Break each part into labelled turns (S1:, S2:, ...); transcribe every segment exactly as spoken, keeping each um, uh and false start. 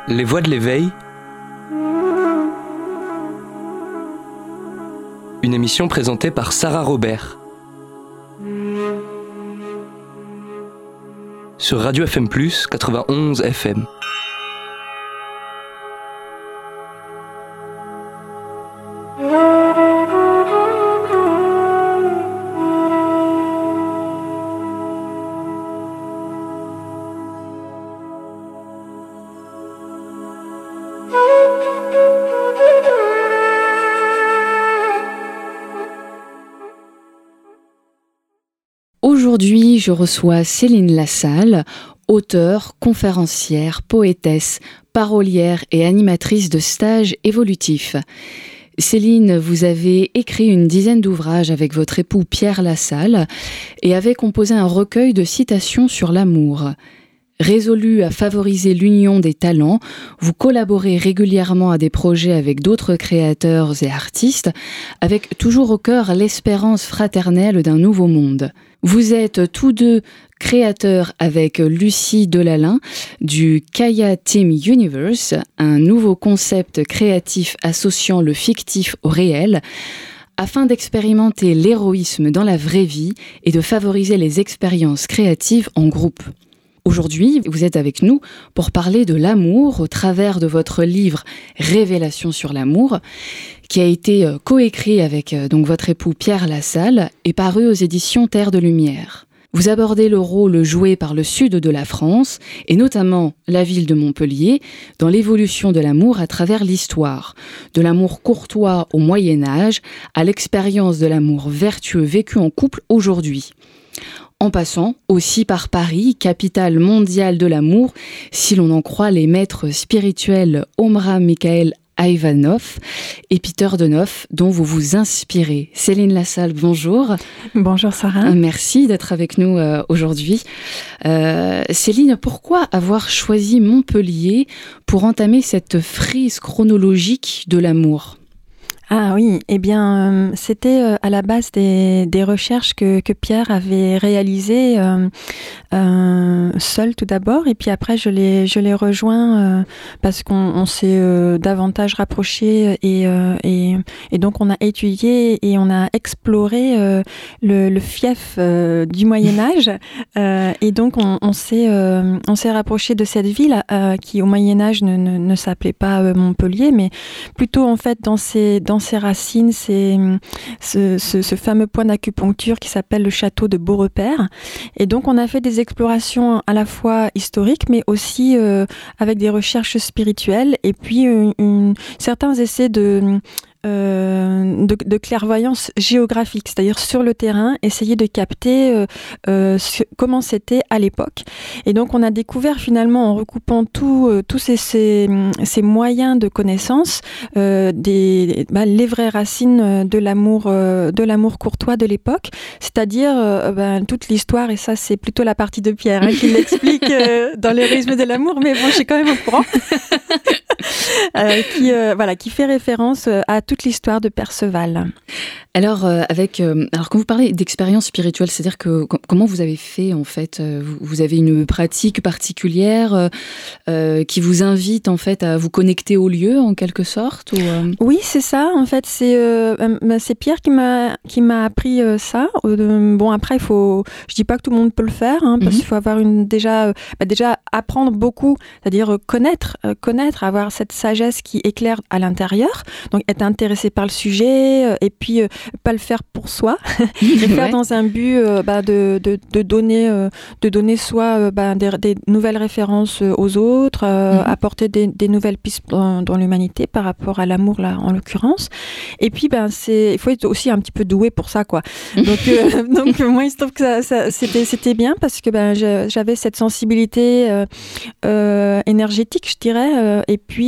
S1: Les voix de l'éveil. Une émission présentée par Sarah Robert. Sur Radio F M plus, quatre-vingt-onze F M.
S2: Aujourd'hui, je reçois Céline Lassalle, auteure, conférencière, poétesse, parolière et animatrice de stages évolutifs. Céline, vous avez écrit une dizaine d'ouvrages avec votre époux Pierre Lassalle et avez composé un recueil de citations sur l'amour. Résolue à favoriser l'union des talents, vous collaborez régulièrement à des projets avec d'autres créateurs et artistes, avec toujours au cœur l'espérance fraternelle d'un nouveau monde. Vous êtes tous deux créateurs avec Lucie Delalin du Kaya Team Universe, un nouveau concept créatif associant le fictif au réel, afin d'expérimenter l'héroïsme dans la vraie vie et de favoriser les expériences créatives en groupe. Aujourd'hui, vous êtes avec nous pour parler de l'amour au travers de votre livre « Révélations sur l'amour » qui a été coécrit avec donc, votre époux Pierre Lassalle et paru aux éditions Terre de Lumière. Vous abordez le rôle joué par le sud de la France, et notamment la ville de Montpellier, dans l'évolution de l'amour à travers l'histoire, de l'amour courtois au Moyen-Âge à l'expérience de l'amour vertueux vécu en couple aujourd'hui. En passant aussi par Paris, capitale mondiale de l'amour, si l'on en croit les maîtres spirituels Omraam Mikhaël Aïvanhov et Peter Denoff, dont vous vous inspirez. Céline Lassalle, bonjour.
S3: Bonjour Sarah.
S2: Merci d'être avec nous euh, aujourd'hui. Euh, Céline, pourquoi avoir choisi Montpellier pour entamer cette frise chronologique de l'amour ?
S3: Ah oui, eh bien, euh, c'était euh, à la base des, des recherches que, que Pierre avait réalisées euh, euh, seul tout d'abord, et puis après je l'ai, je l'ai rejoint euh, parce qu'on on s'est euh, davantage rapprochés et, euh, et, et donc on a étudié et on a exploré euh, le, le fief euh, du Moyen-Âge euh, et donc on, on, s'est, euh, on s'est rapproché de cette ville euh, qui au Moyen-Âge ne, ne, ne s'appelait pas euh, Montpellier, mais plutôt en fait dans ses, dans ses racines, c'est ce, ce, ce fameux point d'acupuncture qui s'appelle le château de Beaurepaire. Et donc, on a fait des explorations à la fois historiques, mais aussi euh, avec des recherches spirituelles et puis une, une, certains essais de... Euh, de, de clairvoyance géographique, c'est-à-dire sur le terrain, essayer de capter euh, euh, ce, comment c'était à l'époque. Et donc on a découvert finalement en recoupant tout, euh, tous ces, ces, ces moyens de connaissance euh, des, bah, les vraies racines de l'amour, euh, de l'amour courtois de l'époque, c'est-à-dire euh, bah, toute l'histoire, et ça c'est plutôt la partie de Pierre hein, qui l'explique euh, dans l'héroïsme de l'amour, mais bon je suis quand même au courant. euh, qui, euh, voilà, qui fait référence à toute l'histoire de Perceval.
S2: Alors, euh, avec, euh, alors, quand vous parlez d'expérience spirituelle, c'est-à-dire que com- comment vous avez fait en fait euh, vous, vous avez une pratique particulière euh, euh, qui vous invite en fait à vous connecter au lieu en quelque sorte ou, euh...
S3: Oui, c'est ça. En fait, c'est euh, euh, c'est Pierre qui m'a qui m'a appris euh, ça. Euh, bon, après, il faut. Je dis pas que tout le monde peut le faire, hein, parce mm-hmm. qu'il faut avoir une déjà euh, bah, déjà apprendre beaucoup, c'est-à-dire euh, connaître, euh, connaître, avoir cette sagesse qui éclaire à l'intérieur. Donc, être intéressé par le sujet euh, et puis euh, pas le faire pour soi, le faire ouais. dans un but euh, bah, de, de, de, donner, euh, de donner soit euh, bah, des, des nouvelles références aux autres, euh, mm-hmm. apporter des, des nouvelles pistes dans, dans l'humanité par rapport à l'amour, là, en l'occurrence. Et puis, ben, c'est, il faut être aussi un petit peu doué pour ça, quoi. Donc, euh, donc moi, il se trouve que ça, ça, c'était, c'était bien parce que ben, je, j'avais cette sensibilité euh, euh, énergétique, je dirais, euh, et puis euh, bah,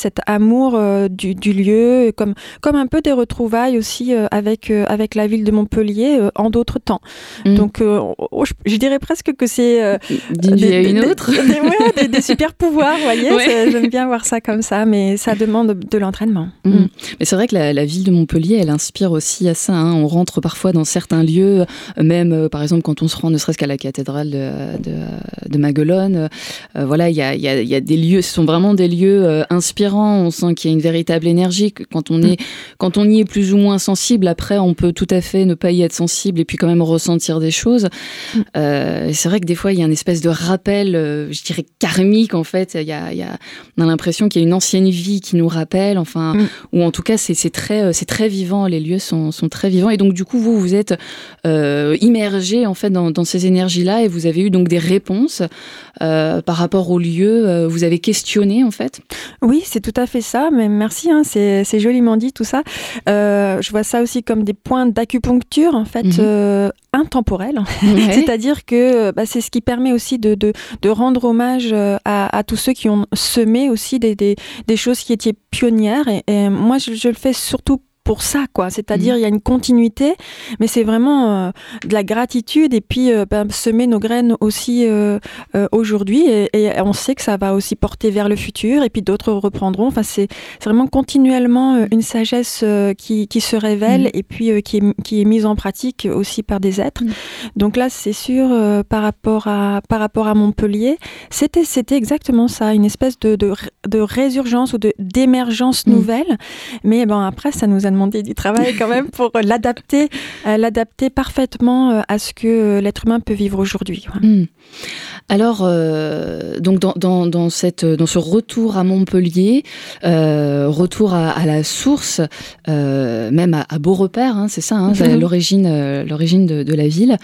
S3: cet amour euh, du, du lieu, comme, comme un peu des retrouvailles aussi euh, avec, euh, avec la ville de Montpellier euh, en d'autres temps. Mmh. Donc euh, oh, je, je dirais presque que c'est euh,
S2: d'une vie à une
S3: des,
S2: autre.
S3: Des, des, ouais, des, des super pouvoirs, vous voyez. Ouais. J'aime bien voir ça comme ça, mais ça demande de, de l'entraînement.
S2: Mmh. Mmh. Mais c'est vrai que la, la ville de Montpellier, elle inspire aussi à ça. Hein. On rentre parfois dans certains lieux, même euh, par exemple quand on se rend ne serait-ce qu'à la cathédrale de, de, de Maguelone. Euh, voilà, il y a, y, a, y a des lieux, ce sont vraiment des lieux euh, inspirants. On sent qu'il y a une véritable énergie. Quand on, est, mmh. quand on y est plus ou moins sensible, après, on peut tout à fait ne pas y être sensible et puis quand même ressentir des choses. Mmh. Euh, c'est vrai que des fois, il y a une espèce de rappel, euh, je dirais karmique en fait. Y a, y a, on a l'impression qu'il y a une ancienne vie qui nous rappelle, enfin, mmh. ou en tout cas, c'est, c'est, très, c'est très vivant. Les lieux sont, sont très vivants. Et donc, du coup, vous, vous êtes euh, immergé en fait dans, dans ces énergies-là et vous avez eu donc des réponses euh, par rapport aux lieux. Euh, vous avez questionné en fait.
S3: Oui, c'est tout à fait ça. Mais merci, hein, c'est, c'est joliment dit tout ça. Euh, je vois ça aussi comme des points d'acupuncture en fait. Mmh. Euh, intemporel, ouais. C'est-à-dire que bah, c'est ce qui permet aussi de, de, de rendre hommage à, à tous ceux qui ont semé aussi des, des, des choses qui étaient pionnières et, et moi je, je le fais surtout pour ça, quoi. C'est-à-dire, il mmh. y a une continuité, mais c'est vraiment euh, de la gratitude et puis euh, ben, semer nos graines aussi euh, euh, aujourd'hui et, et on sait que ça va aussi porter vers le futur et puis d'autres reprendront. Enfin, c'est, c'est vraiment continuellement euh, une sagesse euh, qui, qui se révèle mmh. et puis euh, qui, est, qui est mise en pratique aussi par des êtres. Mmh. Donc là, c'est sûr, euh, par rapport à, par rapport à Montpellier, c'était, c'était exactement ça, une espèce de, de, de résurgence ou de, d'émergence mmh. nouvelle. Mais bon, après, ça nous a demandé du travail quand même pour l'adapter, euh, l'adapter parfaitement euh, à ce que euh, l'être humain peut vivre aujourd'hui. Ouais.
S2: Mmh. Alors, euh, donc dans, dans, dans, cette, dans ce retour à Montpellier, euh, retour à, à la source, euh, même à, à Beaurepaire, hein, c'est ça, hein, mmh. l'origine, euh, l'origine de, de la ville,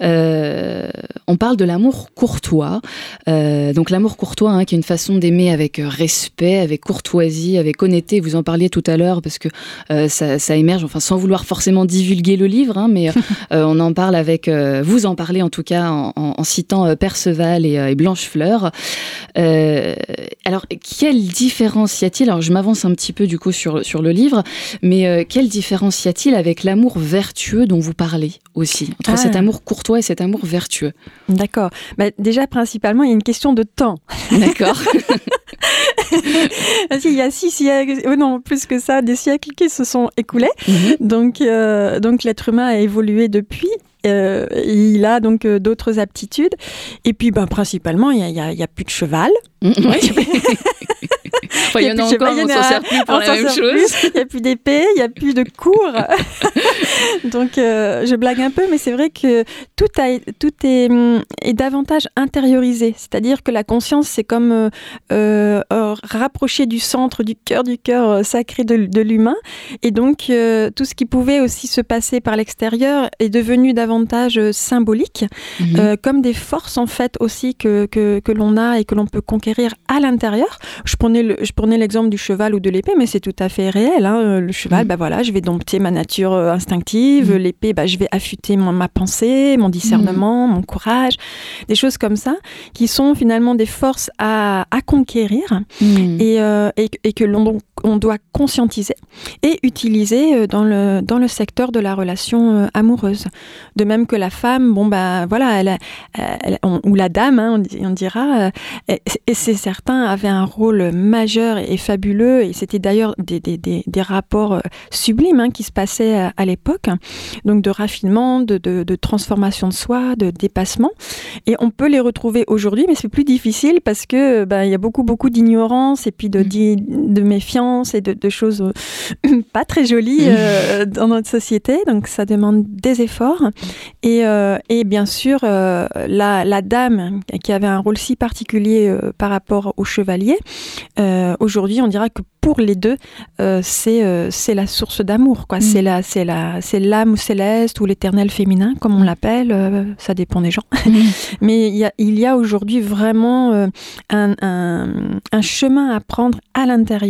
S2: euh, on parle de l'amour courtois. Euh, donc l'amour courtois, hein, qui est une façon d'aimer avec respect, avec courtoisie, avec honnêteté. Vous en parliez tout à l'heure parce que euh, Ça, ça émerge, enfin sans vouloir forcément divulguer le livre, hein, mais euh, on en parle avec, euh, vous en parlez en tout cas en, en, en citant euh, Perceval et, euh, et Blanchefleur. Euh, alors quelle différence y a-t-il ? Alors je m'avance un petit peu du coup sur, sur le livre, mais euh, quelle différence y a-t-il avec l'amour vertueux dont vous parlez aussi, entre ah. cet amour courtois et cet amour vertueux ?
S3: D'accord. Bah, déjà principalement il y a une question de temps.
S2: D'accord.
S3: Il y a six siècles, oh non, plus que ça, des siècles qui se sont écoulés. Mmh. Donc, euh, donc l'être humain a évolué depuis. Euh, il a donc euh, d'autres aptitudes. Et puis, ben, principalement, il n'y a, a, a plus de cheval. Mmh.
S2: Oui. Enfin, il y en a encore, on s'en sert plus pour la même chose.
S3: Il n'y a plus d'épée, il n'y a plus de cours. Donc, euh, je blague un peu, mais c'est vrai que tout, a, tout est, est davantage intériorisé. C'est-à-dire que la conscience, c'est comme euh, euh, rapprocher du centre, du cœur, du cœur sacré de, de l'humain. Et donc, euh, tout ce qui pouvait aussi se passer par l'extérieur est devenu davantage symbolique, mmh. euh, comme des forces, en fait, aussi que, que, que l'on a et que l'on peut conquérir à l'intérieur. Je prenais le, je prenais l'exemple du cheval ou de l'épée, mais c'est tout à fait réel. Hein. Le cheval, mmh. bah voilà, je vais dompter ma nature instinctive. Mmh. L'épée, bah, je vais affûter mon, ma pensée, mon discernement, mmh. mon courage. Des choses comme ça, qui sont finalement des forces à, à conquérir mmh. et, euh, et, et que l'on on doit conscientiser et utiliser dans le, dans le secteur de la relation amoureuse. De même que la femme, bon bah voilà, elle, elle, on, ou la dame, hein, on, on dira, et, et c'est certain, avait un rôle majeur et fabuleux, et c'était d'ailleurs des, des, des, des rapports sublimes hein, qui se passaient à, à l'époque, donc de raffinement, de, de, de transformation de soi, de dépassement, et on peut les retrouver aujourd'hui, mais c'est plus difficile parce que bah, y a beaucoup beaucoup d'ignorance et puis de, de, de méfiance et de, de choses euh, pas très jolies euh, dans notre société, donc ça demande des efforts. Et, euh, et bien sûr, euh, la, la dame qui avait un rôle si particulier euh, par rapport au chevalier, euh, aujourd'hui on dira que pour les deux, euh, c'est, euh, c'est la source d'amour, quoi. Mmh. C'est, la, c'est, la, c'est l'âme céleste ou l'éternel féminin, comme on l'appelle, euh, ça dépend des gens. Mmh. Mais il y a, il y a aujourd'hui vraiment euh, un, un, un chemin à prendre à l'intérieur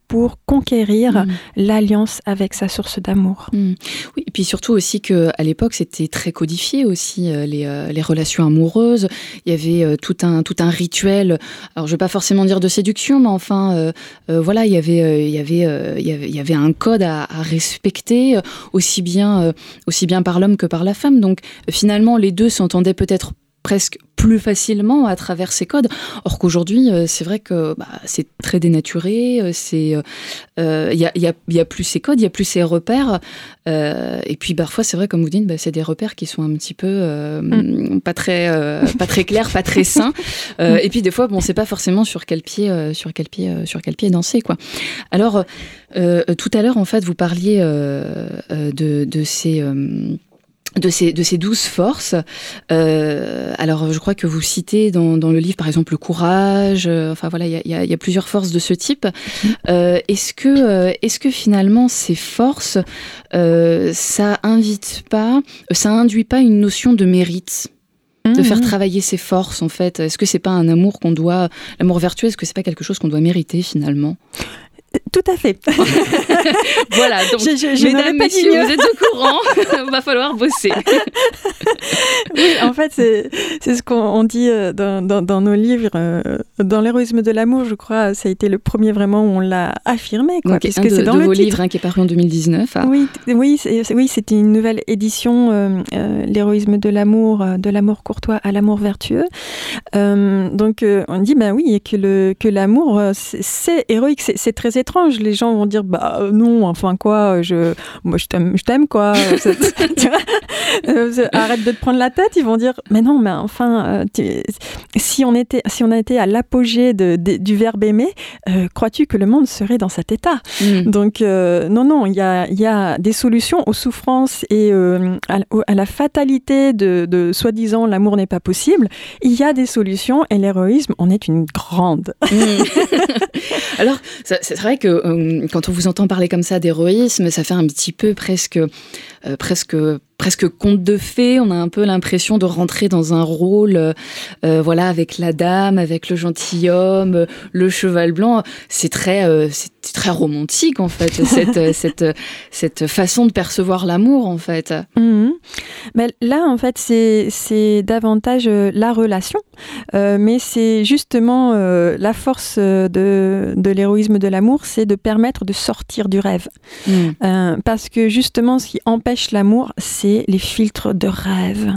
S3: pour conquérir
S2: mmh.
S3: l'alliance avec sa source d'amour.
S2: Mmh. Oui, et puis surtout aussi qu'à l'époque, c'était très codifié aussi, euh, les, euh, les relations amoureuses. Il y avait euh, tout, un, tout un rituel, alors je ne vais pas forcément dire de séduction, mais enfin, euh, euh, voilà, il y avait, euh, il y avait, euh, il y avait, il y avait un code à, à respecter, euh, aussi bien, euh, aussi bien par l'homme que par la femme. Donc finalement, les deux s'entendaient peut-être presque plus facilement à travers ces codes. Or qu'aujourd'hui, euh, c'est vrai que bah, c'est très dénaturé, euh, c'est, il euh, y, a, y, a, y a plus ces codes, il y a plus ces repères. Euh, et puis parfois, c'est vrai, comme vous dites, bah, c'est des repères qui sont un petit peu euh, mm. pas très, euh, pas très clairs, pas très sains. Euh, et puis des fois, bon, on sait pas forcément sur quel pied, euh, sur quel pied, euh, sur quel pied danser, quoi. Alors, euh, tout à l'heure, en fait, vous parliez euh, de, de ces euh, De ces, de ces douze forces. Euh, alors, je crois que vous citez dans, dans le livre, par exemple, le courage. Euh, enfin, voilà, il y a, y a plusieurs forces de ce type. Euh, est-ce que, euh, est-ce que finalement, ces forces, euh, ça invite pas, ça induit pas une notion de mérite ? De faire travailler ses forces, en fait. Est-ce que c'est pas un amour qu'on doit, l'amour vertueux, est-ce que c'est pas quelque chose qu'on doit mériter, finalement ?
S3: Tout à fait.
S2: Voilà, donc, je, je, je mesdames, messieurs, vous êtes au courant, il va falloir bosser.
S3: Oui, en fait, c'est, c'est ce qu'on dit dans, dans, dans nos livres. Dans l'héroïsme de l'amour, je crois, ça a été le premier vraiment où on l'a affirmé. Quoi,
S2: donc, puisque un de, c'est dans de le vos titre. livres hein, qui est paru en deux mille dix-neuf. Ah.
S3: Oui, oui, c'est, oui, c'était une nouvelle édition, euh, euh, l'héroïsme de l'amour, de l'amour courtois à l'amour vertueux. Euh, donc, euh, on dit, ben oui, que, le, que l'amour, c'est, c'est héroïque, c'est, c'est très étrange. Les gens vont dire bah non, enfin quoi, je moi je t'aime, je t'aime quoi. Arrête de te prendre la tête. Ils vont dire mais non, mais enfin tu, si on était si on a été à l'apogée de, de, du verbe aimer, euh, crois-tu que le monde serait dans cet état? mm. Donc euh, non non, il y a il y a des solutions aux souffrances et euh, à, à la fatalité de, de soi-disant l'amour n'est pas possible. Il y a des solutions et l'héroïsme en est une grande.
S2: mm. Alors c'est, c'est vrai que euh, quand on vous entend parler comme ça d'héroïsme, ça fait un petit peu presque, euh, presque, presque conte de fées. On a un peu l'impression de rentrer dans un rôle, euh, voilà, avec la dame, avec le gentilhomme, le cheval blanc. C'est très, euh, c'est très romantique en fait, cette, cette, cette façon de percevoir l'amour en fait.
S3: Mmh. Mais là en fait, c'est, c'est davantage euh, la relation, euh, mais c'est justement euh, la force de, de l'héroïsme de l'amour, c'est de permettre de sortir du rêve. Mmh. Euh, parce que justement, ce qui empêche l'amour, c'est les filtres de rêve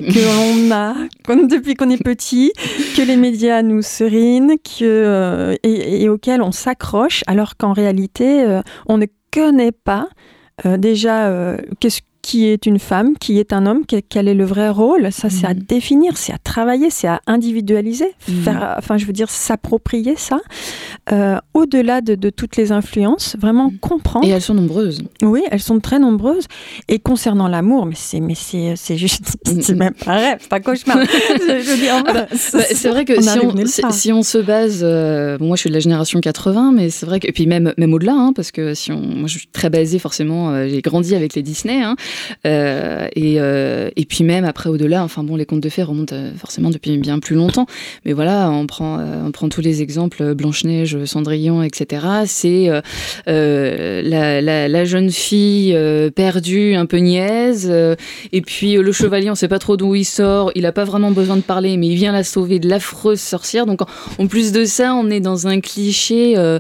S3: que l'on a depuis qu'on est petit, que les médias nous serinent, que, euh, et, et auxquels on s'accroche, alors qu'en réalité, euh, on ne connaît pas euh, déjà euh, qu'est-ce qui est une femme, qui est un homme, quel est le vrai rôle. Ça, c'est mmh. à définir, c'est à travailler, c'est à individualiser, mmh. faire, enfin, je veux dire, s'approprier ça, euh, au-delà de, de toutes les influences, vraiment comprendre.
S2: Et elles sont nombreuses.
S3: Oui, elles sont très nombreuses. Et concernant l'amour, mais c'est, mais c'est, c'est juste, c'est même pas un rêve, c'est un cauchemar. je, je dis, en
S2: ah bah, ça, bah, c'est vrai que on si, on, si, si on se base, euh, bon, moi je suis de la génération quatre-vingts, mais c'est vrai que, et puis même, même au-delà, hein, parce que si on, moi je suis très basée forcément, euh, j'ai grandi avec les Disney, hein, Euh, et, euh, et puis même après au-delà, enfin bon, les contes de fées remontent euh, forcément depuis bien plus longtemps, mais voilà, on prend, euh, on prend tous les exemples, Blanche-Neige, Cendrillon, et cetera. C'est euh, euh, la, la, la jeune fille euh, perdue, un peu niaise, euh, et puis euh, le chevalier, on sait pas trop d'où il sort, il a pas vraiment besoin de parler, mais il vient la sauver de l'affreuse sorcière. Donc en, en plus de ça, on est dans un cliché euh,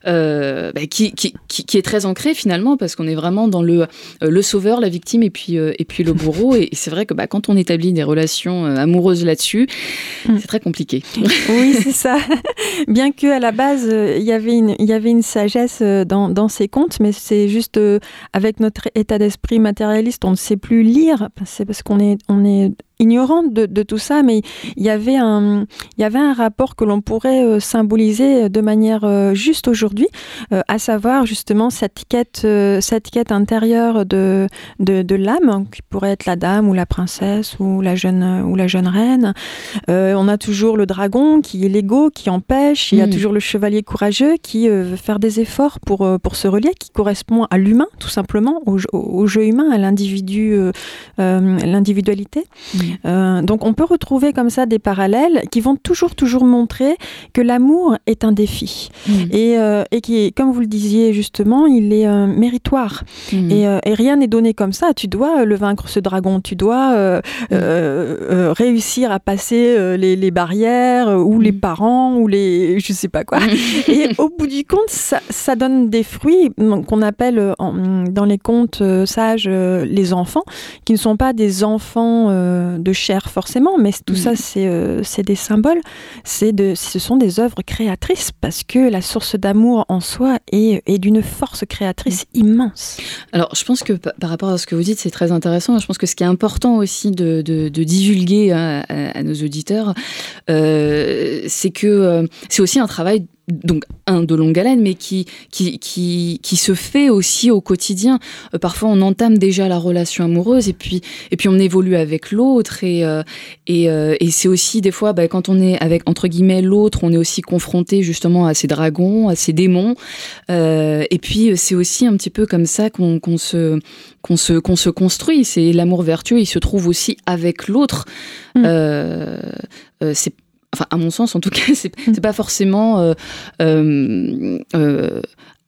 S2: euh, bah, qui, qui, qui, qui est très ancré finalement, parce qu'on est vraiment dans le, euh, le sauveur, la victime, et puis, euh, et puis le bourreau. Et c'est vrai que bah, quand on établit des relations euh, amoureuses là-dessus, mmh. c'est très compliqué.
S3: Oui, c'est ça. Bien qu'à la base, il euh, y avait une, y avait une sagesse euh, dans, dans ces contes, mais c'est juste euh, avec notre état d'esprit matérialiste, on ne sait plus lire. C'est parce qu'on est, on est ignorante de, de tout ça, mais il y avait un, il y avait un rapport que l'on pourrait euh, symboliser de manière euh, juste aujourd'hui, euh, à savoir justement cette quête, euh, cette quête intérieure de, de, de l'âme, qui pourrait être la dame ou la princesse ou la jeune, ou la jeune reine. Euh, on a toujours le dragon qui est l'ego, qui empêche. Il y a mmh. toujours le chevalier courageux qui euh, veut faire des efforts pour, euh, pour se relier, qui correspond à l'humain, tout simplement, au, au jeu humain, à l'individu, euh, euh, l'individualité. Mmh. Euh, donc on peut retrouver comme ça des parallèles qui vont toujours, toujours montrer que l'amour est un défi. Mmh. Et, euh, et qui, comme vous le disiez justement, il est euh, méritoire. Mmh. Et, euh, et rien n'est donné comme ça. Tu dois le vaincre, ce dragon. Tu dois euh, mmh. euh, euh, réussir à passer euh, les, les barrières euh, ou mmh. les parents ou les... je sais pas quoi. Mmh. Et au bout du compte, ça, ça donne des fruits qu'on appelle en, dans les contes euh, sages euh, les enfants, qui ne sont pas des enfants euh, de chair forcément, mais tout mmh. ça, c'est, euh, c'est des symboles. C'est de, ce sont des œuvres créatrices parce que la source d'amour en soi est, est d'une force créatrice mmh. immense.
S2: Alors, je pense que p- par rapport à ce que vous dites, c'est très intéressant. Je pense que ce qui est important aussi de, de, de divulguer à, à, à nos auditeurs, euh, c'est que euh, c'est aussi un travail donc un de longue haleine, mais qui, qui, qui, qui se fait aussi au quotidien. Euh, parfois, on entame déjà la relation amoureuse et puis, et puis on évolue avec l'autre. Et, euh, et, euh, et c'est aussi des fois, bah, quand on est avec, entre guillemets, l'autre, on est aussi confronté justement à ces dragons, à ces démons. Euh, et puis, c'est aussi un petit peu comme ça qu'on, qu'on, se, qu'on, se, qu'on se construit. C'est l'amour vertueux, il se trouve aussi avec l'autre. Mmh. Euh, euh, c'est Enfin, à mon sens, en tout cas, c'est, c'est pas forcément euh, euh, euh,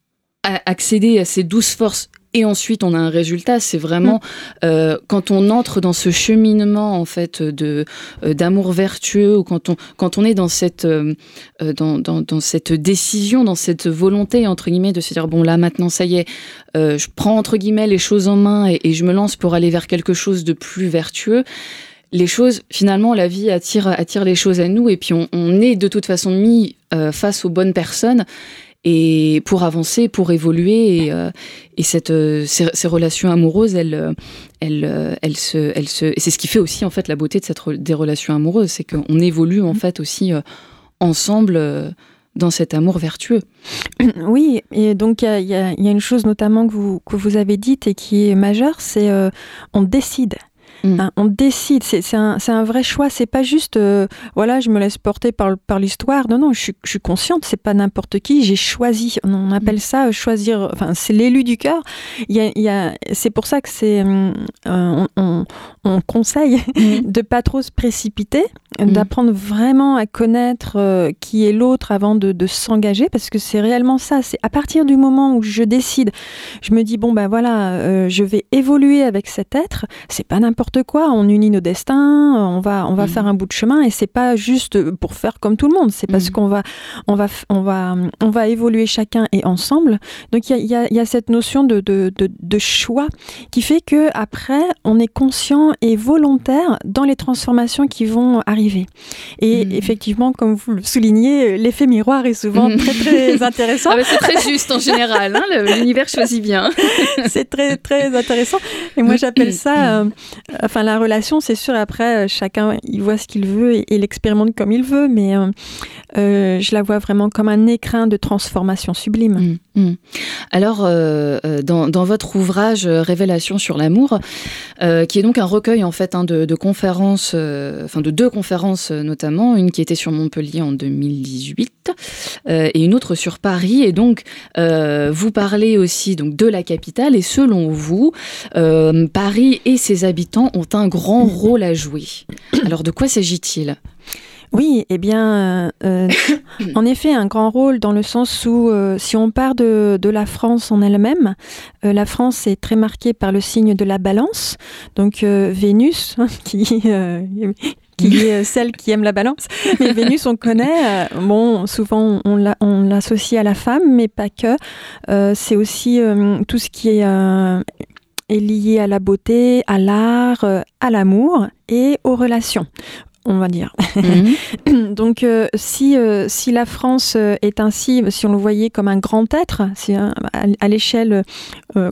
S2: accéder à ces douces forces et ensuite on a un résultat. C'est vraiment mmh. euh, quand on entre dans ce cheminement en fait de euh, d'amour vertueux, ou quand on quand on est dans cette euh, dans, dans dans cette décision, dans cette volonté entre guillemets de se dire bon là maintenant ça y est, euh, je prends entre guillemets les choses en main et, et je me lance pour aller vers quelque chose de plus vertueux. Les choses, finalement, la vie attire, attire les choses à nous et puis on, on est de toute façon mis euh, face aux bonnes personnes et pour avancer, pour évoluer. Et, euh, et cette, euh, ces, ces relations amoureuses, elles, elles, elles se, elles se, et c'est ce qui fait aussi en fait la beauté de cette, des relations amoureuses, c'est qu'on évolue en fait aussi euh, ensemble euh, dans cet amour vertueux.
S3: Oui, et donc il y, y, y a une chose notamment que vous, que vous avez dite et qui est majeure, c'est euh, on décide. Mmh. Hein, on décide, c'est, c'est, un, c'est un vrai choix, c'est pas juste euh, voilà, je me laisse porter par, par l'histoire. Non, non, je suis, je suis consciente, c'est pas n'importe qui, j'ai choisi. On appelle ça choisir, enfin, c'est l'élu du cœur. Il y a, il y a, c'est pour ça que c'est, euh, on, on, on conseille mmh. de pas trop se précipiter, mmh. d'apprendre vraiment à connaître euh, qui est l'autre avant de, de s'engager, parce que c'est réellement ça. C'est à partir du moment où je décide, je me dis bon ben voilà, euh, je vais évoluer avec cet être. C'est pas n'importe quoi, on unit nos destins, on va on va mmh. faire un bout de chemin et c'est pas juste pour faire comme tout le monde, c'est parce mmh. qu'on va on va on va on va évoluer chacun et ensemble. Donc il y a il y a il y a cette notion de de de de choix qui fait que après on est conscient et volontaire dans les transformations qui vont arriver. Et mmh. effectivement, comme vous le soulignez, l'effet miroir est souvent mmh. très très intéressant.
S2: Ah bah c'est très juste en général, hein, l'univers choisit bien.
S3: C'est très très intéressant. Et moi j'appelle ça euh, Enfin, la relation, c'est sûr, après, chacun, il voit ce qu'il veut et, et l'expérimente comme il veut, mais euh, euh, je la vois vraiment comme un écrin de transformation sublime.
S2: Mmh, mmh. Alors, euh, dans, dans votre ouvrage euh, Révélations sur l'amour, euh, qui est donc un recueil, en fait, hein, de, de conférences, euh, enfin, de deux conférences euh, notamment, une qui était sur Montpellier en deux mille dix-huit euh, et une autre sur Paris, et donc, euh, vous parlez aussi donc, de la capitale, et selon vous, euh, Paris et ses habitants ont un grand rôle à jouer. Alors, de quoi s'agit-il ?
S3: Oui, eh bien, euh, en effet, un grand rôle dans le sens où, euh, si on part de, de la France en elle-même, euh, la France est très marquée par le signe de la balance, donc euh, Vénus, qui... Euh, qui est celle qui aime la balance. Mais Vénus, on connaît, euh, bon, souvent on, l'a, on l'associe à la femme, mais pas que. Euh, c'est aussi euh, tout ce qui est... Euh, est lié à la beauté, à l'art, à l'amour et aux relations, on va dire. Mmh. Donc, euh, si, euh, si la France est ainsi, si on le voyait comme un grand être, si, à, à l'échelle euh,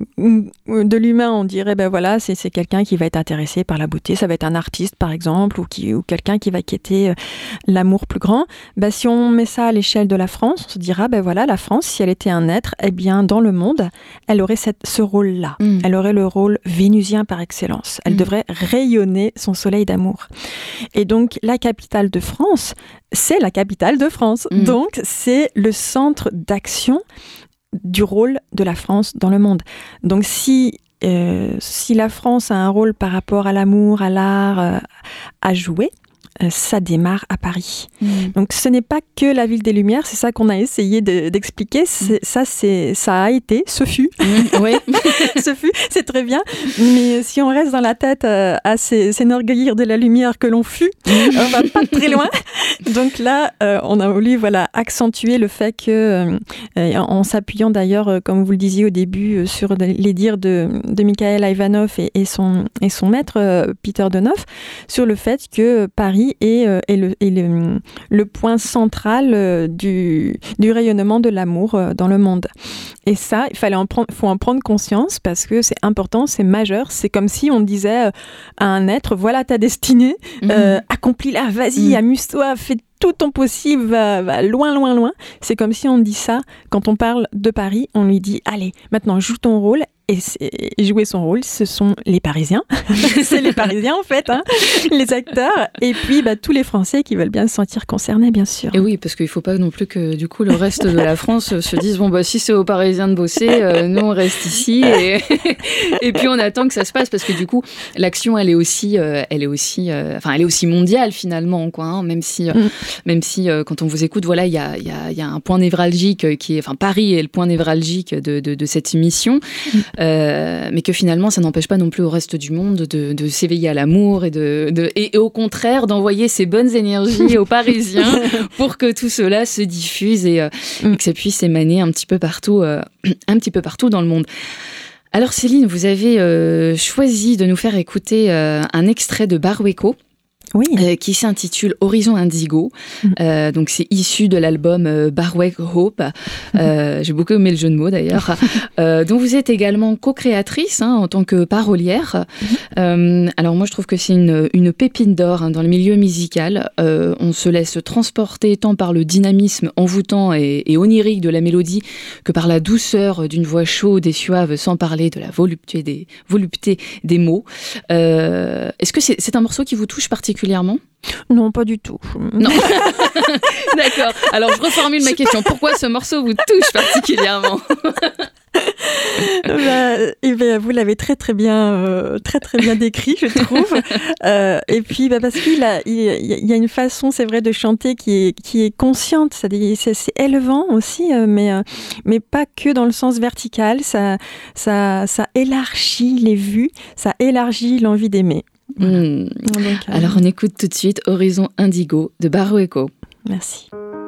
S3: de l'humain, on dirait, ben voilà, c'est, c'est quelqu'un qui va être intéressé par la beauté, ça va être un artiste, par exemple, ou, qui, ou quelqu'un qui va quêter euh, l'amour plus grand. Ben, si on met ça à l'échelle de la France, on se dira, ben voilà, la France, si elle était un être, eh bien, dans le monde, elle aurait cette, ce rôle-là. Mmh. Elle aurait le rôle vénusien par excellence. Elle mmh. devrait rayonner son soleil d'amour. Et donc, Donc, la capitale de France, c'est la capitale de France. Mmh. Donc, c'est le centre d'action du rôle de la France dans le monde. Donc, si euh, si la France a un rôle par rapport à l'amour, à l'art, euh, à jouer, ça démarre à Paris. Mmh. Donc ce n'est pas que la ville des Lumières, c'est ça qu'on a essayé de, d'expliquer. C'est, mmh. Ça, c'est, ça a été, ce fut. Mmh. Oui, ce fut, c'est très bien. Mais si on reste dans la tête euh, à s'enorgueillir de la lumière que l'on fut, mmh. on va pas très loin. Donc là, euh, on a voulu voilà, accentuer le fait que, euh, en s'appuyant d'ailleurs, euh, comme vous le disiez au début, euh, sur les dires de, de Mikhail Ivanov et, et, son, et son maître, euh, Peter Donoff, sur le fait que Paris est, euh, est, le, est le, le point central euh, du, du rayonnement de l'amour euh, dans le monde. Et ça, il fallait en prendre, faut en prendre conscience parce que c'est important, c'est majeur. C'est comme si on disait euh, à un être, voilà ta destinée, mmh. euh, accomplis-la, vas-y, mmh. amuse-toi, fais tout ton possible, va, va loin, loin, loin. C'est comme si on dit ça, quand on parle de Paris, on lui dit, allez, maintenant joue ton rôle. Et jouer son rôle, ce sont les Parisiens. C'est les Parisiens, en fait, hein, les acteurs. Et puis, bah, tous les Français qui veulent bien se sentir concernés, bien sûr.
S2: Et oui, parce qu'il ne faut pas non plus que, du coup, le reste de la France se dise, bon, bah, si c'est aux Parisiens de bosser, euh, nous, on reste ici. Et, et puis, on attend que ça se passe, parce que, du coup, l'action, elle est aussi, euh, elle est aussi, euh, enfin, elle est aussi mondiale, finalement, quoi, hein, même si, euh, mm. même si euh, quand on vous écoute, voilà, il y a, y a, y a un point névralgique qui est, enfin, Paris est le point névralgique de, de, de cette émission. Mm. Euh, mais que finalement, ça n'empêche pas non plus au reste du monde de, de s'éveiller à l'amour et, de, de, et, et au contraire d'envoyer ces bonnes énergies aux Parisiens pour que tout cela se diffuse et, euh, et que ça puisse émaner un petit peu partout, euh, un petit peu partout dans le monde. Alors Céline, vous avez euh, choisi de nous faire écouter euh, un extrait de Barueco. Oui. Euh, qui s'intitule Horizon Indigo. Mmh. Euh, donc c'est issu de l'album euh, Barueco Hope. Euh, mmh. J'ai beaucoup aimé le jeu de mots d'ailleurs. euh, dont vous êtes également co-créatrice hein, en tant que parolière. Mmh. Euh, alors moi je trouve que c'est une, une pépine d'or hein, dans le milieu musical. Euh, on se laisse transporter tant par le dynamisme envoûtant et, et onirique de la mélodie que par la douceur d'une voix chaude et suave, sans parler de la volupté des, volupté des mots. Euh, est-ce que c'est, c'est un morceau qui vous touche particulièrement ?
S3: Non, pas du tout.
S2: Non. D'accord. Alors, je reformule ma question. Pourquoi ce morceau vous touche particulièrement ?
S3: bah, et ben, vous l'avez très très bien, euh, très très bien décrit, je trouve. Euh, et puis, bah, parce qu'il a, il, il y a une façon, c'est vrai, de chanter qui est qui est consciente. C'est, c'est, c'est élevant aussi, euh, mais euh, mais pas que dans le sens vertical. Ça ça ça élargit les vues, ça élargit l'envie d'aimer. Voilà.
S2: Mmh. Donc, euh... Alors on écoute tout de suite Horizon Indigo de Barueco.
S3: Merci.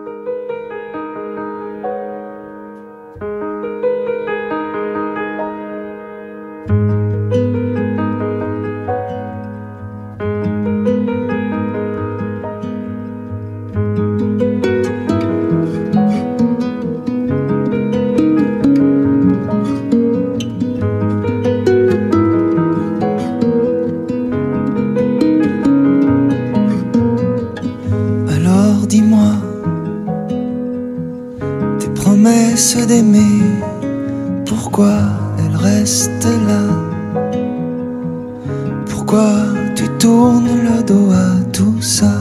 S4: D'aimer, pourquoi elle reste là? Pourquoi tu tournes le dos à tout ça?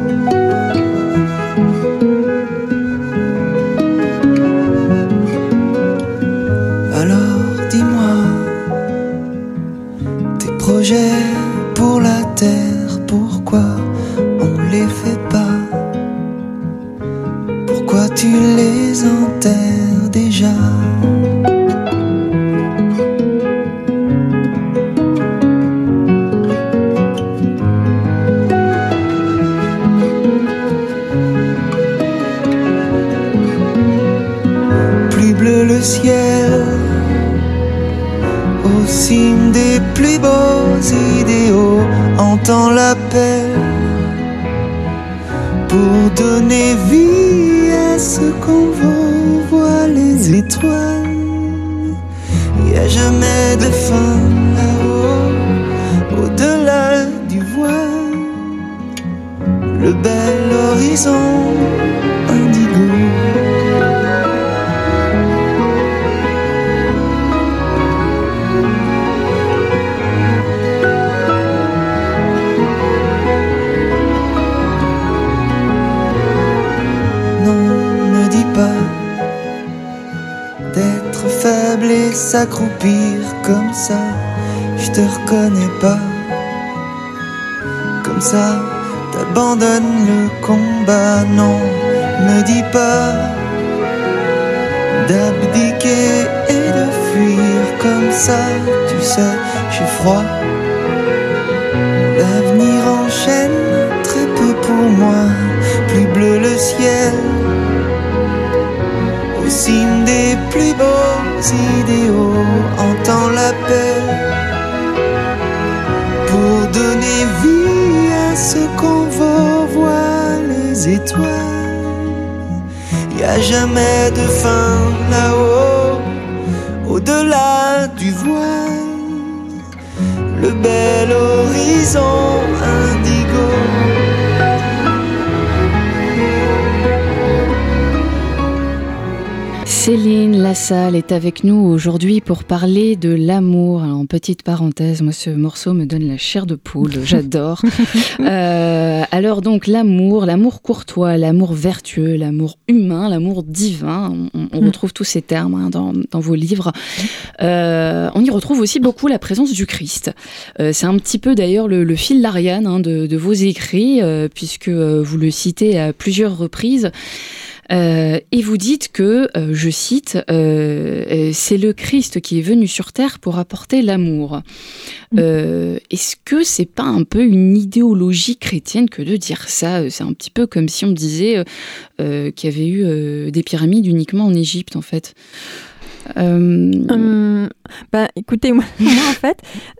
S4: Alors dis-moi, tes projets pour la terre, pourquoi on les fait pas? Pourquoi tu les enterres déjà? Plus bleu le ciel, au cime des plus beaux idéaux, entends l'appel pour donner vie à ce qu'on voit les étoiles. Y a jamais de fin là-haut, au-delà du voile, le bel horizon indigo. D'être faible table et s'accroupir comme ça. Je te reconnais pas. Comme ça, t'abandonnes le combat. Non, me dis pas d'abdiquer et de fuir comme ça. Tu sais, j'ai froid. L'avenir enchaîne très peu pour moi. Plus bleu le ciel, au signe des plus beaux idéaux, entends l'appel pour donner vie à ce qu'on veut voir les étoiles. Y a jamais de fin là-haut, au-delà du voile, le bel horizon indigo.
S2: Céline Lassalle est avec nous aujourd'hui pour parler de l'amour. Alors, en petite parenthèse, moi ce morceau me donne la chair de poule, j'adore. euh, alors donc l'amour, l'amour courtois, l'amour vertueux, l'amour humain, l'amour divin, on, on retrouve tous ces termes hein, dans, dans vos livres. Euh, on y retrouve aussi beaucoup la présence du Christ. Euh, c'est un petit peu d'ailleurs le, le fil d'Ariane hein, de, de vos écrits, euh, puisque euh, vous le citez à plusieurs reprises. Euh, et vous dites que, euh, je cite, euh, c'est le Christ qui est venu sur terre pour apporter l'amour. Euh, est-ce que c'est pas un peu une idéologie chrétienne que de dire ça ? C'est un petit peu comme si on disait euh, qu'il y avait eu euh, des pyramides uniquement en Égypte, en fait. Euh...
S3: Hum, bah, écoutez, moi, moi en fait,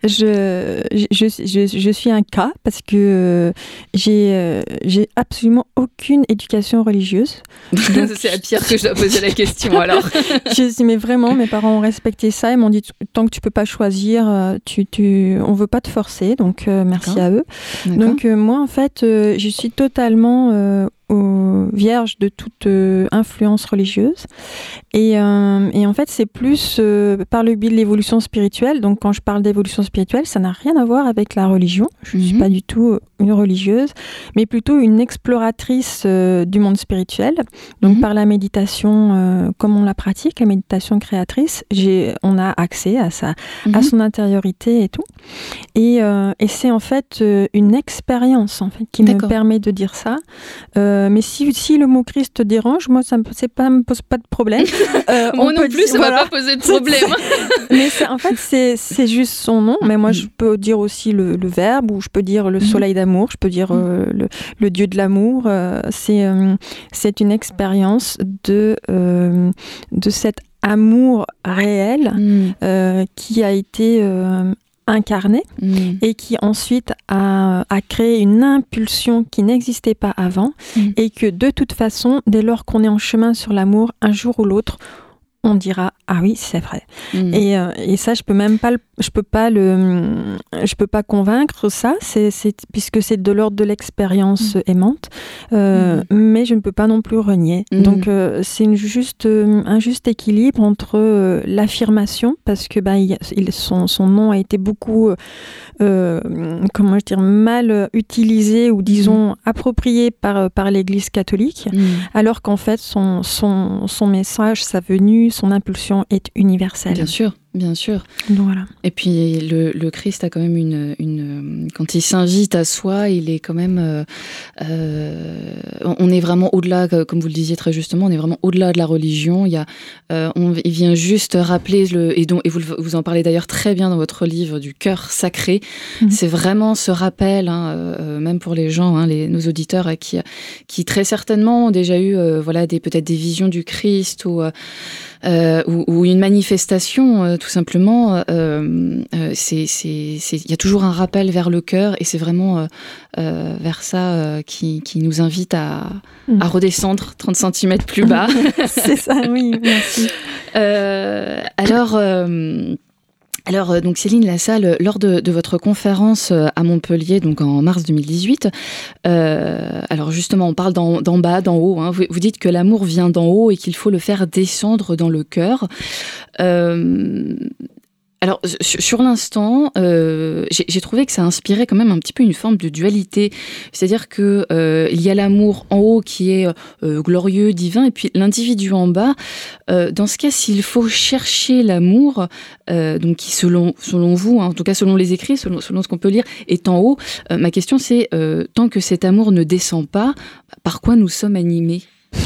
S3: je, je, je, je suis un cas parce que euh, j'ai, euh, j'ai absolument aucune éducation religieuse.
S2: Donc... c'est à Pierre que je dois poser la question alors.
S3: Je dis, mais vraiment, mes parents ont respecté ça. Ils m'ont dit, tant que tu peux pas choisir, tu, tu, on veut pas te forcer. Donc, euh, merci D'accord. à eux. D'accord. Donc, euh, moi, en fait, euh, je suis totalement euh, au, vierge de toute euh, influence religieuse. Et, euh, et en fait, c'est plus euh, par le biais de l'évolution spirituelle. Donc, quand je parle d'évolution spirituelle, ça n'a rien à voir avec la religion. Je ne mm-hmm. suis pas du tout une religieuse, mais plutôt une exploratrice euh, du monde spirituel. Donc, mm-hmm. par la méditation, euh, comme on la pratique, la méditation créatrice, j'ai, on a accès à, sa, mm-hmm. à son intériorité et tout. Et, euh, et c'est en fait euh, une expérience en fait, qui D'accord. me permet de dire ça. Euh, mais si, si le mot Christ te dérange, moi, ça ne me pose pas de problème.
S2: Euh, moi non plus, dire, ça ne voilà. va pas poser de problème.
S3: Mais c'est, en fait, c'est, c'est juste son nom. Mais moi, je peux dire aussi le, le verbe, ou je peux dire le soleil d'amour, je peux dire euh, le, le Dieu de l'amour. Euh, c'est, euh, c'est une expérience de, euh, de cet amour réel mm. euh, qui a été... Euh, incarné mmh. et qui ensuite a, a créé une impulsion qui n'existait pas avant mmh. et que de toute façon, dès lors qu'on est en chemin sur l'amour, un jour ou l'autre, on dira ah oui c'est vrai mmh. et, euh, et ça je peux même pas le, je peux pas le je peux pas convaincre ça c'est, c'est puisque c'est de l'ordre de l'expérience mmh. aimante euh, mmh. mais je ne peux pas non plus renier mmh. donc euh, c'est une juste euh, un juste équilibre entre euh, l'affirmation parce que bah il, il, son son nom a été beaucoup euh, comment je dire mal utilisé ou disons mmh. approprié par par l'Église catholique mmh. alors qu'en fait son son son message sa venue son impulsion est universelle.
S2: Bien sûr, bien sûr.
S3: Donc, voilà.
S2: Et puis le, le Christ a quand même une, une, quand il s'invite à soi, il est quand même, euh, euh, on est vraiment au-delà, comme vous le disiez très justement, on est vraiment au-delà de la religion. Il y a, euh, on, il vient juste rappeler le, et donc, et vous, vous en parlez d'ailleurs très bien dans votre livre du cœur sacré. Mmh. C'est vraiment ce rappel, hein, euh, même pour les gens, hein, les, nos auditeurs, euh, qui, qui très certainement ont déjà eu, euh, voilà, des peut-être des visions du Christ ou euh, Euh, ou, ou une manifestation, euh, tout simplement, euh, euh, c'est, c'est, c'est, il y a toujours un rappel vers le cœur et c'est vraiment euh, euh, vers ça euh, qui, qui nous invite à, mmh. à redescendre trente centimètres plus bas.
S3: C'est ça, oui, merci.
S2: Euh, alors... Euh, Alors, donc Céline Lassalle, lors de, de votre conférence à Montpellier, donc en mars deux mille dix-huit, euh, alors justement, on parle d'en, d'en bas, d'en haut. Hein, vous, vous dites que l'amour vient d'en haut et qu'il faut le faire descendre dans le cœur. Euh, Alors, sur, sur l'instant, euh, j'ai, j'ai trouvé que ça inspirait quand même un petit peu une forme de dualité. C'est-à-dire qu'il euh, y a l'amour en haut qui est euh, glorieux, divin, et puis l'individu en bas. Euh, dans ce cas, s'il faut chercher l'amour, euh, donc qui selon, selon vous, hein, en tout cas selon les écrits, selon, selon ce qu'on peut lire, est en haut, euh, ma question c'est, euh, tant que cet amour ne descend pas, par quoi nous sommes animés ?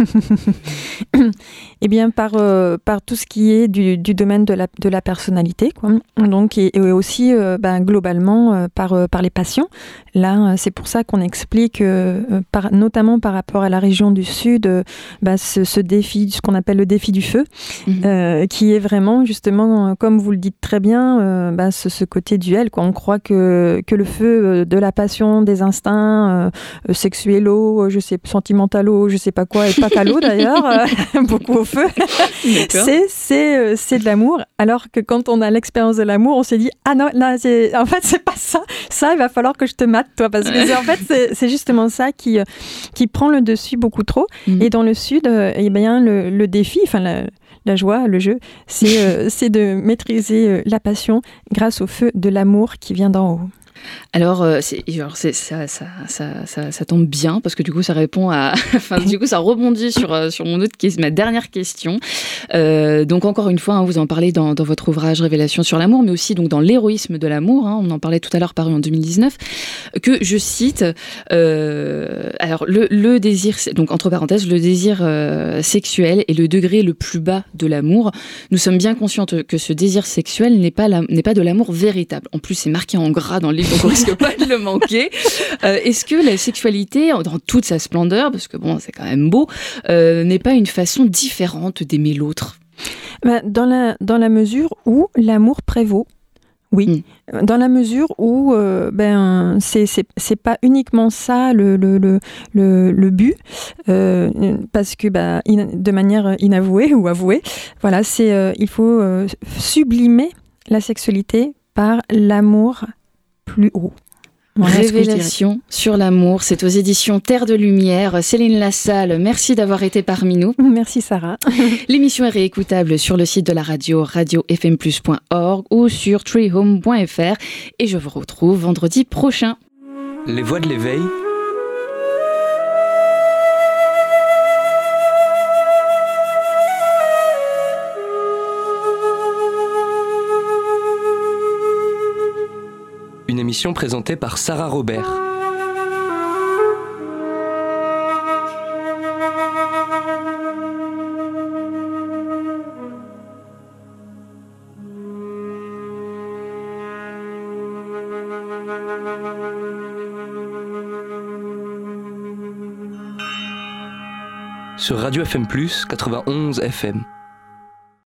S3: Eh bien, par, euh, par tout ce qui est du, du domaine de la, de la personnalité, quoi. Donc, et, et aussi, euh, ben, globalement, euh, par, euh, par les passions. Là, c'est pour ça qu'on explique, euh, par, notamment par rapport à la région du Sud, euh, ben, ce, ce défi, ce qu'on appelle le défi du feu, mmh. euh, qui est vraiment, justement, comme vous le dites très bien, euh, ben, ce, ce côté duel, quoi. On croit que, que le feu de la passion, des instincts euh, sexuels, je sais, sentimentaux, je sais pas quoi, et pas qu'à l'eau d'ailleurs, euh, beaucoup au feu, c'est, c'est, euh, c'est de l'amour. Alors que quand on a l'expérience de l'amour, on s'est dit ah non, non c'est, en fait c'est pas ça, ça il va falloir que je te mate toi, parce que c'est, en fait c'est, c'est justement ça qui, qui prend le dessus beaucoup trop. Mmh. Et dans le Sud, euh, eh bien, le, le défi, enfin la, la joie, le jeu, c'est, euh, c'est de maîtriser euh, la passion grâce au feu de l'amour qui vient d'en haut.
S2: Alors, euh, c'est, genre, c'est, ça, ça, ça, ça, ça tombe bien parce que du coup, ça répond à, enfin, du coup, ça rebondit sur euh, sur mon autre question, ma dernière question. Euh, donc, encore une fois, hein, vous en parlez dans dans votre ouvrage Révélation sur l'amour, mais aussi donc dans l'héroïsme de l'amour. Hein, on en parlait tout à l'heure, paru en deux mille dix-neuf, que je cite. Euh, alors, le le désir, donc entre parenthèses, le désir euh, sexuel est le degré le plus bas de l'amour. Nous sommes bien conscientes que ce désir sexuel n'est pas la, n'est pas de l'amour véritable. En plus, c'est marqué en gras dans le livre. Donc on risque pas de le manquer. Euh, est-ce que la sexualité, dans toute sa splendeur, parce que bon, c'est quand même beau, euh, n'est pas une façon différente d'aimer l'autre ?
S3: Ben, dans la, dans la mesure où l'amour prévaut. Oui, mmh. Dans la mesure où euh, ben c'est c'est c'est pas uniquement ça le le le le, le but, euh, parce que ben in, de manière inavouée ou avouée, voilà, c'est euh, il faut euh, sublimer la sexualité par l'amour plus haut.
S2: Voilà. Révélation sur l'amour, c'est aux éditions Terre de Lumière. Céline Lassalle, merci d'avoir été parmi nous.
S3: Merci Sarah.
S2: L'émission est réécoutable sur le site de la radio, radio f m plus point org ou sur treehome point f r et je vous retrouve vendredi prochain.
S1: Les voix de l'éveil. Une émission présentée par Sarah Robert. Sur Radio F M plus, quatre-vingt-onze F M.